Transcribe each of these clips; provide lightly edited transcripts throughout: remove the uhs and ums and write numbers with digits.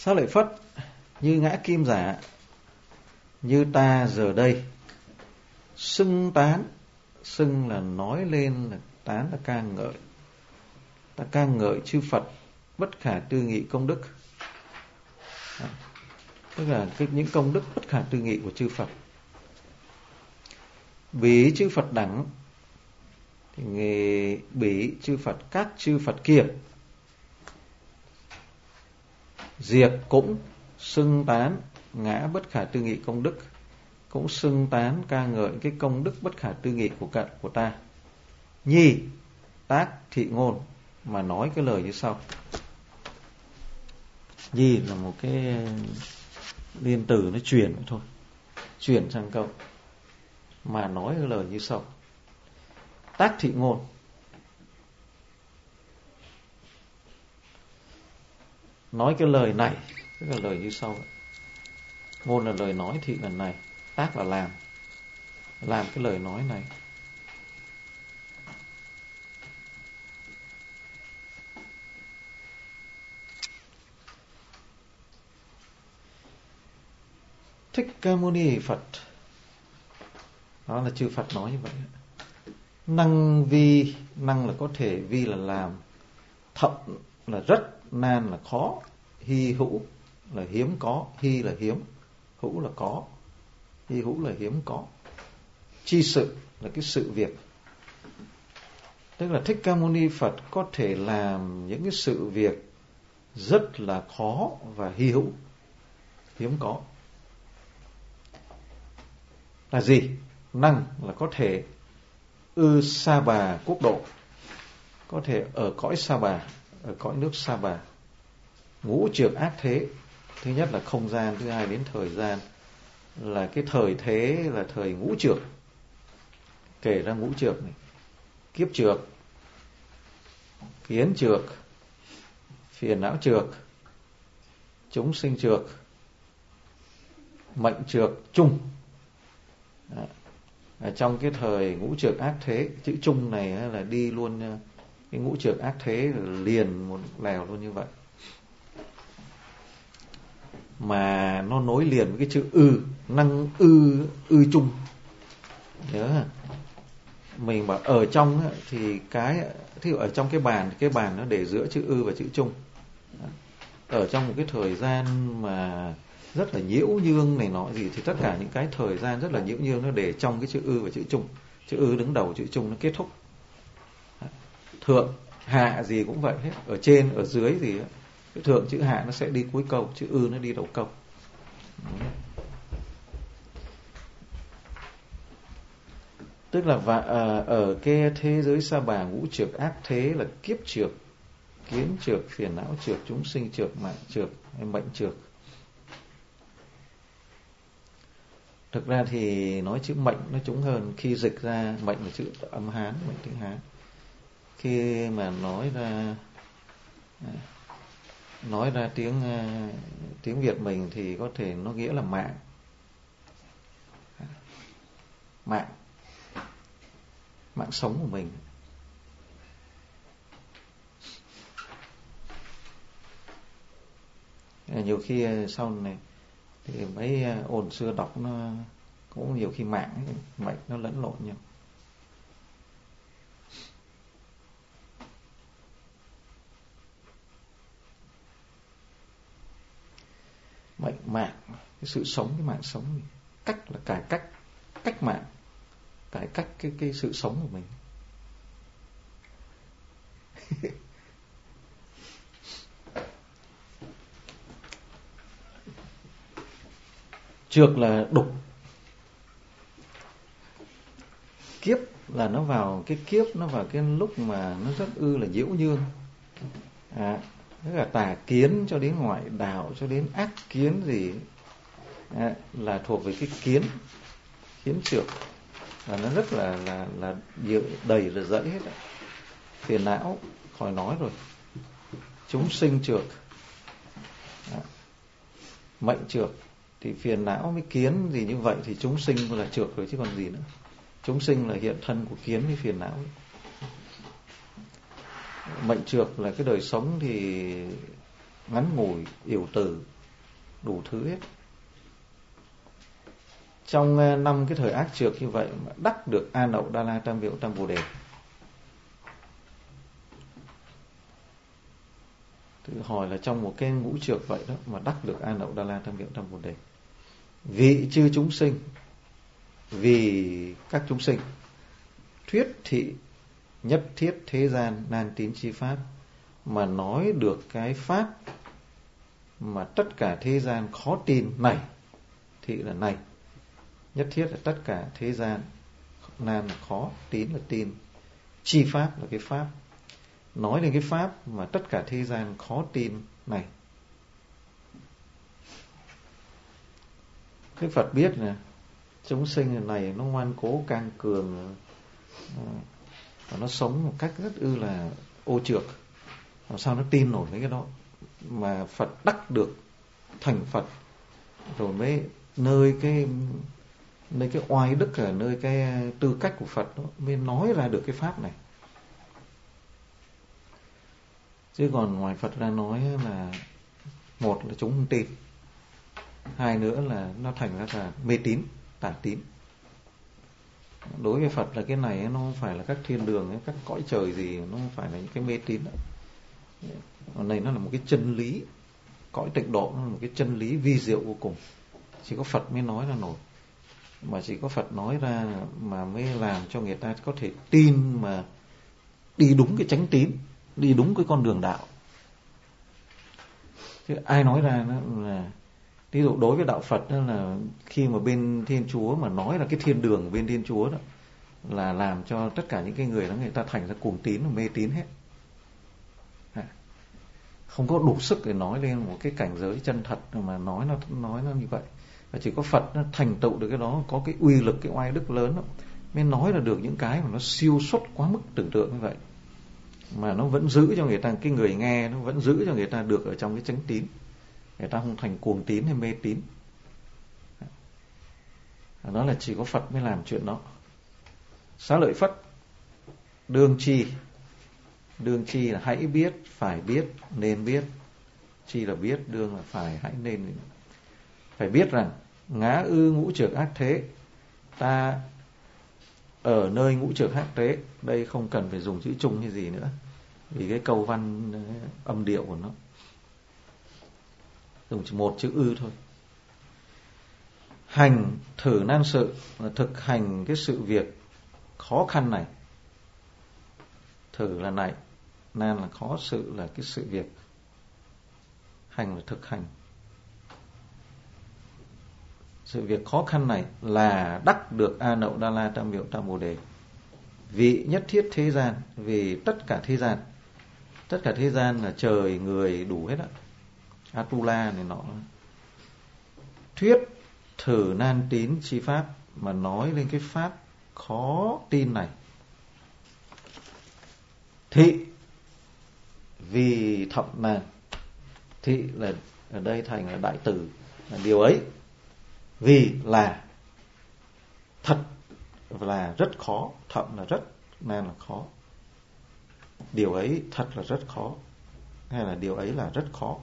Sao lại phất? Như ngã kim giả, như ta giờ đây xưng tán. Xưng là nói lên, là tán là ca ngợi. Ta ca ngợi chư Phật bất khả tư nghị công đức. Tức là những công đức bất khả tư nghị của chư Phật. Bỉ chư Phật đẳng, thì bỉ chư Phật, các chư Phật kia. Diệt cũng xưng tán ngã bất khả tư nghị công đức, cũng xưng tán ca ngợi cái công đức bất khả tư nghị của ta. Nhi tác thị ngôn, mà nói cái lời như sau. Nhi là một cái liên từ nó chuyển thôi, chuyển sang câu, mà nói cái lời như sau. Tác thị ngôn, nói cái lời này, tức là lời như sau. Ngôn là lời nói, thị là này, tác là làm cái lời nói này. Thích Ca Mâu Ni Phật, đó là chư Phật nói như vậy. Năng vi, năng là có thể, vi là làm, thậm là rất, nan là khó, hy hữu là hiếm có, hy là hiếm, hữu là có, hy hữu là hiếm có. Chi sự là cái sự việc. Tức là Thích Ca Mâu Ni Phật có thể làm những cái sự việc rất là khó và hy hữu, hiếm có. Là gì? Năng là có thể Sa Bà quốc độ, có thể ở cõi Sa Bà, ở cõi nước Sa Bà. Ngũ trược ác thế, thứ nhất là không gian, thứ hai đến thời gian, là cái thời thế là thời ngũ trược. Kể ra ngũ trược này: kiếp trược, kiến trược, phiền não trược, chúng sinh trược, mệnh trược chung. Trong cái thời ngũ trược ác thế, chữ chung này là đi luôn cái ngũ trược ác thế, liền một lèo luôn như vậy. Mà nó nối liền với cái chữ năng ư chung. Nhớ mình bảo ở trong thì thí dụ ở trong cái bàn nó để giữa chữ và chữ chung. Ở trong một cái thời gian mà rất là nhiễu nhương này nọ gì, thì tất cả những cái thời gian rất là nhiễu nhương nó để trong cái chữ và chữ chung. Chữ đứng đầu, chữ chung nó kết thúc. Thượng hạ gì cũng vậy hết, ở trên ở dưới gì đó. Cái thượng chữ hạ nó sẽ đi cuối câu, chữ nó đi đầu câu. Tức là ở cái thế giới Sa Bà ngũ trược ác thế là kiếp trược, kiến trược, phiền não trược, chúng sinh trược, mạng trược hay mệnh trược. Thực ra thì nói chữ mệnh nó trúng hơn. Khi dịch ra mệnh là chữ âm Hán, mệnh tiếng Hán. Khi mà nói ra tiếng Việt mình thì có thể nó nghĩa là mạng. Mạng sống của mình. Nhiều khi sau này thì mấy ồn xưa đọc nó cũng nhiều khi mệnh nó lẫn lộn nhau. Mạng, cái sự sống, cái mạng sống. Cách là cải cách mạng, cải cách cái sự sống của mình. Trược là đục. Kiếp là nó vào cái kiếp, nó vào cái lúc mà nó rất là nhiễu nhương. Tức là tà kiến cho đến ngoại đạo, cho đến ác kiến gì là thuộc về cái kiến trược. Và nó rất là đầy là dẫy hết. Phiền não khỏi nói rồi. Chúng sinh trược, mệnh trược. Thì phiền não với kiến gì như vậy thì chúng sinh là trược rồi chứ còn gì nữa. Chúng sinh là hiện thân của kiến với phiền não. Mệnh trược là cái đời sống thì ngắn ngủi, yểu từ, đủ thứ hết. Trong 5 cái thời ác trược như vậy mà đắc được A Nậu Đa La Tam Miệu Tam Bồ Đề. Tự hỏi là trong một cái ngũ trược vậy đó mà đắc được A Nậu Đa La Tam Miệu Tam Bồ Đề. Vị chư chúng sinh, vì các chúng sinh, thuyết thị nhất thiết thế gian nan tín chi pháp, mà nói được cái pháp mà tất cả thế gian khó tin này. Thị là này, nhất thiết là tất cả thế gian, nan là khó, tín là tin, chi pháp là cái pháp, nói lên cái pháp mà tất cả thế gian khó tin này. Cái Phật biết nè, chúng sinh này nó ngoan cố can cường, và nó sống một cách rất là ô trược, làm sao nó tin nổi cái đó. Mà Phật đắc được thành Phật rồi mới nơi cái oai đức, ở nơi cái tư cách của Phật đó, mới nói ra được cái pháp này. Chứ còn ngoài Phật ra nói là, một là chúng không tin, hai nữa là nó thành ra là mê tín, tà tín. Đối với Phật là cái này nó không phải là các thiên đường, các cõi trời gì, nó không phải là những cái mê tín đó. Còn này nó là một cái chân lý, cõi tịnh độ nó là một cái chân lý vi diệu vô cùng, chỉ có Phật mới nói ra nổi, mà chỉ có Phật nói ra mà mới làm cho người ta có thể tin, mà đi đúng cái chánh tín, đi đúng cái con đường đạo. Chứ ai nói ra nó là, ví dụ đối với đạo Phật đó là khi mà bên Thiên Chúa mà nói là cái thiên đường bên Thiên Chúa đó, là làm cho tất cả những cái người đó người ta thành ra cuồng tín và mê tín hết. Không có đủ sức để nói lên một cái cảnh giới chân thật mà nói nó như vậy. Và chỉ có Phật nó thành tựu được cái đó, có cái uy lực, cái oai đức lớn đó, mới nói là được những cái mà nó siêu xuất quá mức tưởng tượng như vậy, mà nó vẫn giữ cho người ta, cái người nghe nó vẫn giữ cho người ta được ở trong cái chánh tín, người ta không thành cuồng tín hay mê tín. Đó là chỉ có Phật mới làm chuyện đó. Xá lợi Phất đương chi là hãy biết, phải biết, nên biết. Chi là biết, đương là phải, hãy, nên. Phải biết rằng ngã ư ngũ trược ác thế, ta ở nơi ngũ trược ác thế. Đây không cần phải dùng chữ chung như gì nữa, vì cái câu văn âm điệu của nó dùng chỉ một chữ ư thôi. Hành thử nan sự là thực hành cái sự việc khó khăn này. Thử là này, nan là khó, sự là cái sự việc, hành là thực hành sự việc khó khăn này, là đắc được A Nậu Đa La Tam Miệu Tam Bồ Đề. Vị nhất thiết thế gian, vì tất cả thế gian. Tất cả thế gian là trời, người, đủ hết á, Atula này nọ. Thuyết thử nan tín chi pháp, mà nói lên cái pháp khó tin này. Thị vì thậm nan. Thị là ở đây thành là đại từ, là điều ấy. Vì là thật là rất khó, thậm là rất, nan là khó. Điều ấy thật là rất khó, hay là điều ấy là rất khó.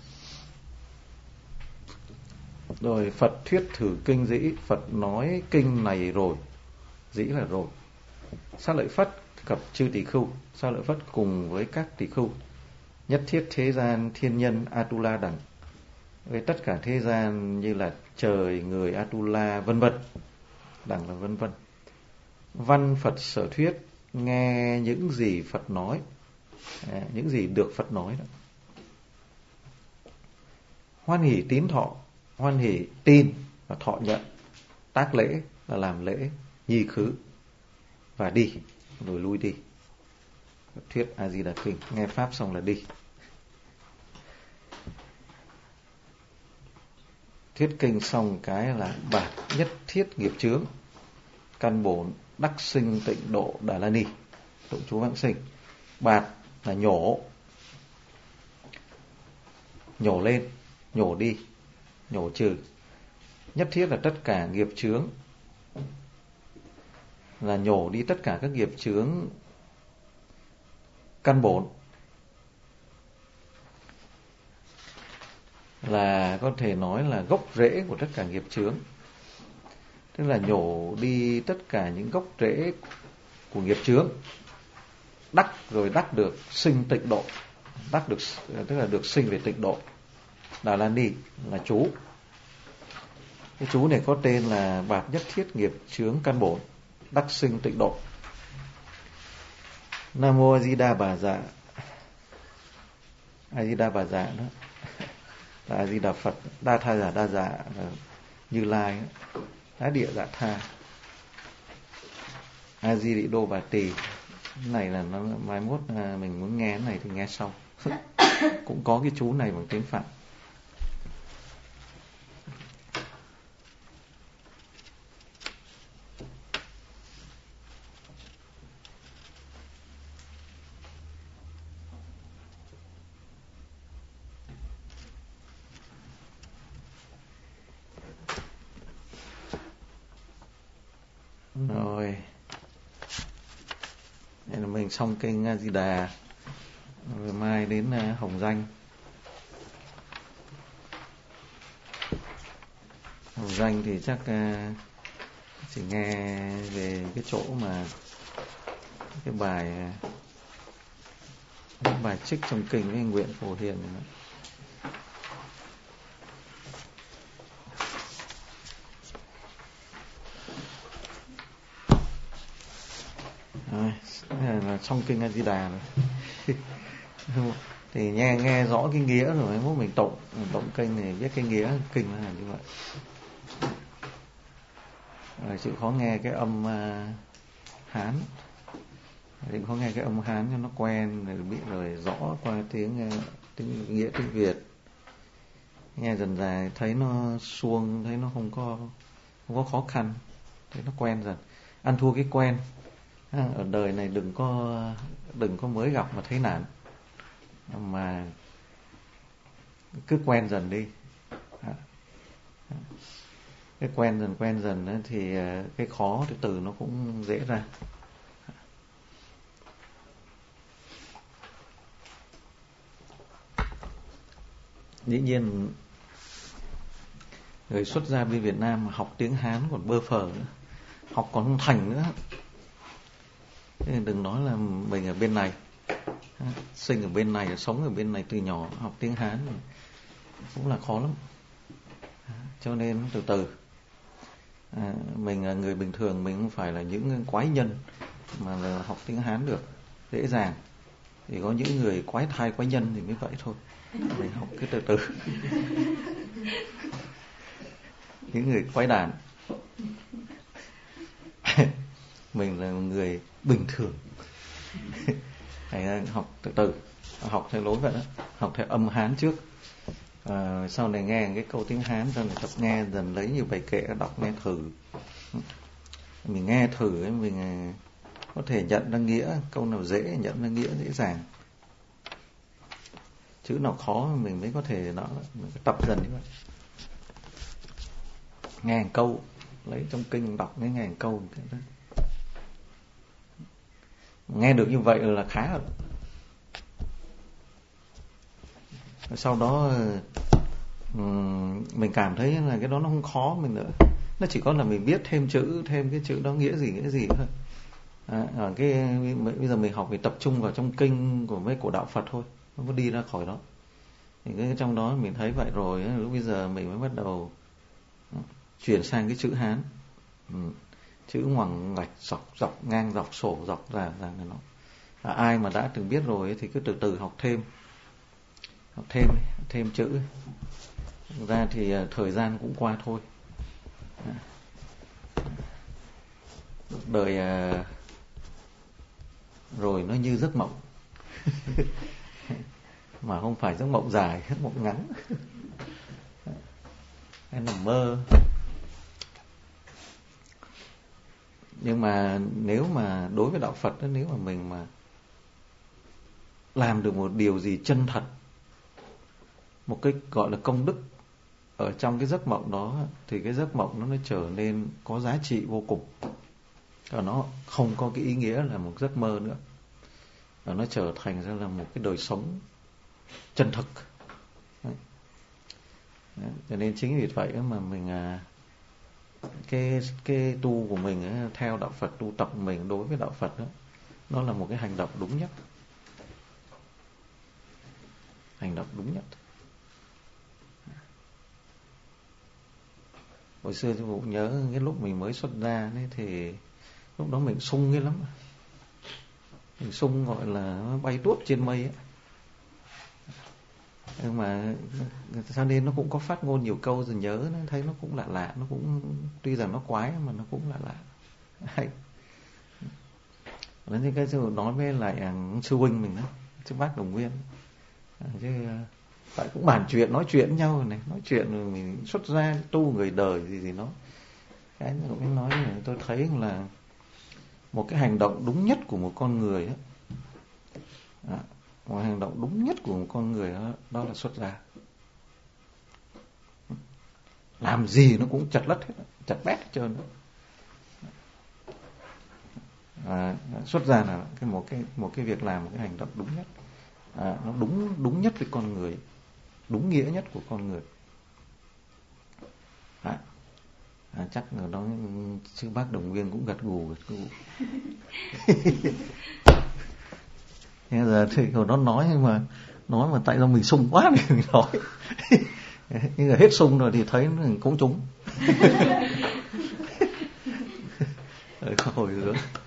Rồi Phật thuyết thử kinh dĩ, Phật nói kinh này rồi, dĩ là rồi. Xá lợi Phất gặp chư tỳ khưu, Xá lợi Phất cùng với các tỳ khưu, nhất thiết thế gian thiên nhân Atula đẳng, với tất cả thế gian như là trời, người, Atula vân vân, đẳng là vân vân. Văn Phật sở thuyết, nghe những gì Phật nói, những gì được Phật nói đó. Hoan hỷ tín thọ, hoan hỷ tin và thọ nhận. Tác lễ là làm lễ, nhi khứ và đi, rồi lui đi. Thuyết A Di Đà Kinh, nghe pháp xong là đi. Thuyết kinh xong cái là bạt nhất thiết nghiệp chướng, căn bổn đắc sinh tịnh độ Đà La Ni, tụng chú vãng sinh. Bạt là nhổ, nhổ lên, nhổ đi, nhổ trừ. Nhất thiết là tất cả nghiệp chướng, là nhổ đi tất cả các nghiệp chướng căn bổn. là có thể nói là gốc rễ của tất cả nghiệp chướng. Tức là nhổ đi tất cả những gốc rễ của nghiệp chướng, đắc rồi đắc được sinh tịnh độ, đắc được tức là được sinh về tịnh độ. Đà La Ni là chú. Cái chú này có tên là bạt nhất thiết nghiệp chướng căn bổn, đắc sinh tịnh độ. Nam mô A Di Đà Bà Dạ. A Di Đà Bà Dạ đó là A Di Đà Phật. Đa Tha Giả Đa Dạ là Như Lai, Á Địa Dạ Tha. A Di Đị Đô Bà Tỳ. Cái này là nó mai mốt mình muốn nghe cái này thì nghe sau. Cũng có cái chú này bằng tiếng Phạn. Rồi, đây là mình xong kênh A Di Đà, rồi mai đến Hồng Danh. Hồng Danh thì chắc chỉ nghe về cái chỗ mà cái bài trích trong kinh với nguyện Phổ Hiền này. Là trong kinh A Di Đà rồi. Thì nghe rõ cái nghĩa rồi mới mình tụng kinh thì biết cái nghĩa kinh là như vậy. Rồi chịu khó nghe cái âm Hán, chịu khó nghe cái âm Hán cho nó quen, rồi biết rồi rõ qua tiếng nghĩa tiếng Việt. Nghe dần dần thấy nó suông, thấy nó không có khó khăn, thấy nó quen dần. Ăn thua cái quen. Ở đời này đừng có mới gặp mà thấy nản, mà cứ quen dần đi. Cái quen dần thì cái khó từ từ nó cũng dễ ra. Dĩ nhiên người xuất gia bên Việt Nam mà học tiếng Hán còn bơ phờ nữa, học còn không thành nữa. Thế đừng nói là mình ở bên này, sinh ở bên này, sống ở bên này từ nhỏ, học tiếng Hán cũng là khó lắm. Cho nên từ từ, mình là người bình thường, mình không phải là những quái nhân mà là học tiếng Hán được dễ dàng. Thì có những người quái thai quái nhân thì mới vậy thôi. Mình học cứ từ từ. Những người quái đản. Mình là người bình thường. Hãy học từ từ, học theo lối vậy đó, học theo âm Hán trước. Sau này nghe cái câu tiếng Hán, sau này tập nghe dần, lấy như bài kệ đọc nghe thử. Mình nghe thử ấy, mình có thể nhận ra nghĩa, câu nào dễ nhận ra nghĩa dễ dàng, chữ nào khó mình mới có thể nó tập dần như vậy. Nghe một câu, lấy trong kinh đọc nghe một câu, nghe được như vậy là khá rồi. Sau đó mình cảm thấy là cái đó nó không khó mình nữa, nó chỉ có là mình biết thêm cái chữ đó nghĩa gì thôi. Bây giờ mình học thì tập trung vào trong kinh của đạo Phật thôi, không có đi ra khỏi đó. Thì cái trong đó mình thấy vậy rồi, lúc bây giờ mình mới bắt đầu chuyển sang cái chữ Hán, chữ ngoằng ngạch dọc ngang dọc sổ dọc ra nó. Ai mà đã từng biết rồi thì cứ từ từ học thêm chữ ra thì thời gian cũng qua thôi. Đời rồi nó như giấc mộng. Mà không phải giấc mộng dài, giấc mộng ngắn. Hay nằm mơ. Nhưng mà nếu mà đối với đạo Phật đó, nếu mà mình mà làm được một điều gì chân thật, một cái gọi là công đức ở trong cái giấc mộng đó, thì cái giấc mộng nó trở nên có giá trị vô cùng. Và nó không có cái ý nghĩa là một giấc mơ nữa, và nó trở thành ra là một cái đời sống chân thực. Đấy. Cho nên chính vì vậy mà mình cái tu của mình theo đạo Phật, tu tập của mình đối với đạo Phật đó, nó là một cái hành động đúng nhất. Hành động đúng nhất. Hồi xưa tôi cũng nhớ cái lúc mình mới xuất gia ấy, thì lúc đó mình sung ghê lắm. Mình sung gọi là bay tuốt trên mây ấy. Nhưng mà cho nên nó cũng có phát ngôn nhiều câu rồi nhớ, nó thấy nó cũng lạ lạ, nó cũng tuy rằng nó quái mà nó cũng lạ lạ. Hay. Nên cái sự nói với lại sư huynh mình đó, sư bác Đồng Nguyên, chứ tại cũng bàn chuyện, nói chuyện với nhau này, nói chuyện rồi mình xuất gia tu người đời gì nó, cái cũng nói là tôi thấy là một cái hành động đúng nhất của một con người đó, một hành động đúng nhất của một con người đó là xuất gia. Làm gì nó cũng chật lất hết, chật bét hết trơn. Xuất gia là một cái việc làm, một cái hành động đúng nhất, nó đúng nhất với con người, đúng nghĩa nhất của con người. Chắc là đó sư bác Đồng Nguyên cũng gật gù. Bây giờ thì nó nói mà tại sao mình sung quá thì mình nói. Nhưng mà hết sung rồi thì thấy cũng trúng. Hồi hướng.